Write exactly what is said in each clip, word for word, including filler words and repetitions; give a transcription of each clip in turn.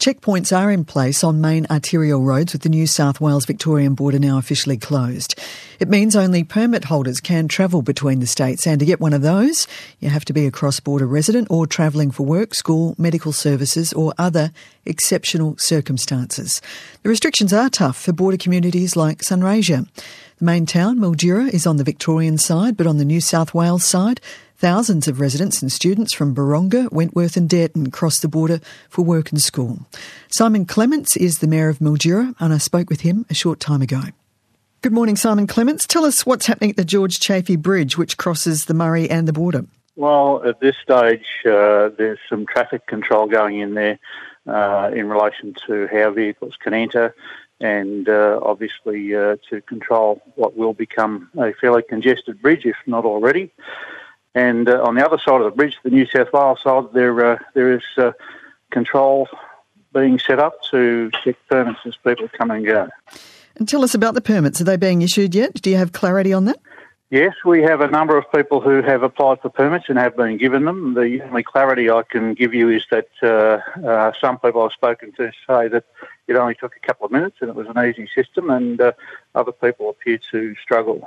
Checkpoints are in place on main arterial roads with the New South Wales-Victorian border now officially closed. It means only permit holders can travel between the states, and to get one of those, you have to be a cross-border resident or travelling for work, school, medical services or other exceptional circumstances. The restrictions are tough for border communities like Sunraysia. The main town, Mildura, is on the Victorian side, but on the New South Wales side, thousands of residents and students from Baronga, Wentworth and Dareton cross the border for work and school. Simon Clements is the Mayor of Mildura, and I spoke with him a short time ago. Good morning, Simon Clements. Tell us what's happening at the George Chaffey Bridge, which crosses the Murray and the border. Well, at this stage, uh, there's some traffic control going in there uh, in relation to how vehicles can enter and uh, obviously uh, to control what will become a fairly congested bridge, if not already. And uh, on the other side of the bridge, the New South Wales side, there uh, there is uh, control being set up to check permits as people come and go. And tell us about the permits. Are they being issued yet? Do you have clarity on that? Yes, we have a number of people who have applied for permits and have been given them. The only clarity I can give you is that uh, uh, some people I've spoken to say that it only took a couple of minutes and it was an easy system, and uh, other people appear to struggle.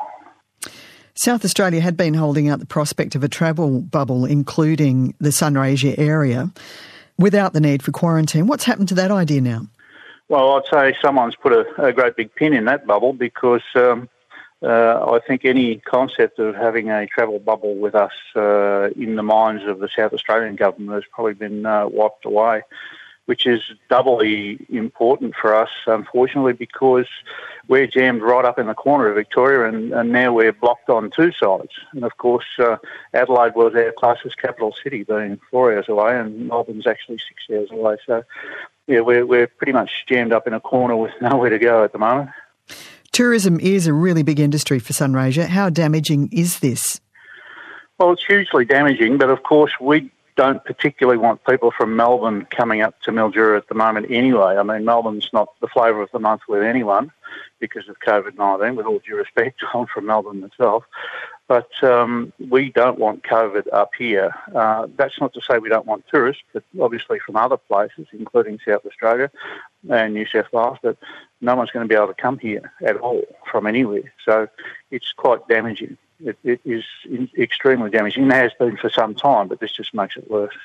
South Australia had been holding out the prospect of a travel bubble, including the Sunraysia area, without the need for quarantine. What's happened to that idea now? Well, I'd say someone's put a, a great big pin in that bubble because um, uh, I think any concept of having a travel bubble with us uh, in the minds of the South Australian government has probably been uh, wiped away, which is doubly important for us, unfortunately, because we're jammed right up in the corner of Victoria and, and now we're blocked on two sides. And, of course, uh, Adelaide was our closest capital city, being four hours away, and Melbourne's actually six hours away. So, yeah, we're, we're pretty much jammed up in a corner with nowhere to go at the moment. Tourism is a really big industry for Sunraysia. How damaging is this? Well, it's hugely damaging, but, of course, we don't particularly want people from Melbourne coming up to Mildura at the moment anyway. I mean, Melbourne's not the flavour of the month with anyone because of COVID nineteen, with all due respect. I'm from Melbourne myself. But um, we don't want COVID up here. Uh, that's not to say we don't want tourists, but obviously from other places, including South Australia and New South Wales, but no one's going to be able to come here at all from anywhere. So it's quite damaging. It, it is extremely damaging. It has been for some time, but this just makes it worse.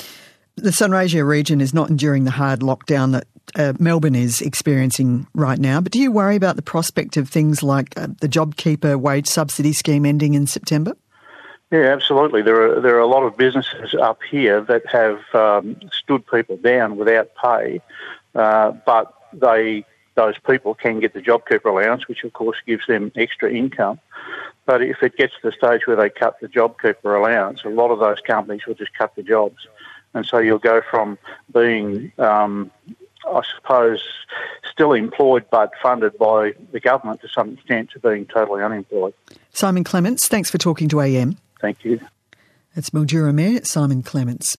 The Sunraysia region is not enduring the hard lockdown that uh, Melbourne is experiencing right now, but do you worry about the prospect of things like uh, the JobKeeper wage subsidy scheme ending in September? Yeah, absolutely. There are there are a lot of businesses up here that have um, stood people down without pay, uh, but they those people can get the JobKeeper allowance, which of course gives them extra income. But if it gets to the stage where they cut the JobKeeper allowance, a lot of those companies will just cut the jobs. And so you'll go from being, um, I suppose, still employed but funded by the government to some extent to being totally unemployed. Simon Clements, thanks for talking to A M. Thank you. That's Mildura Mayor Simon Clements.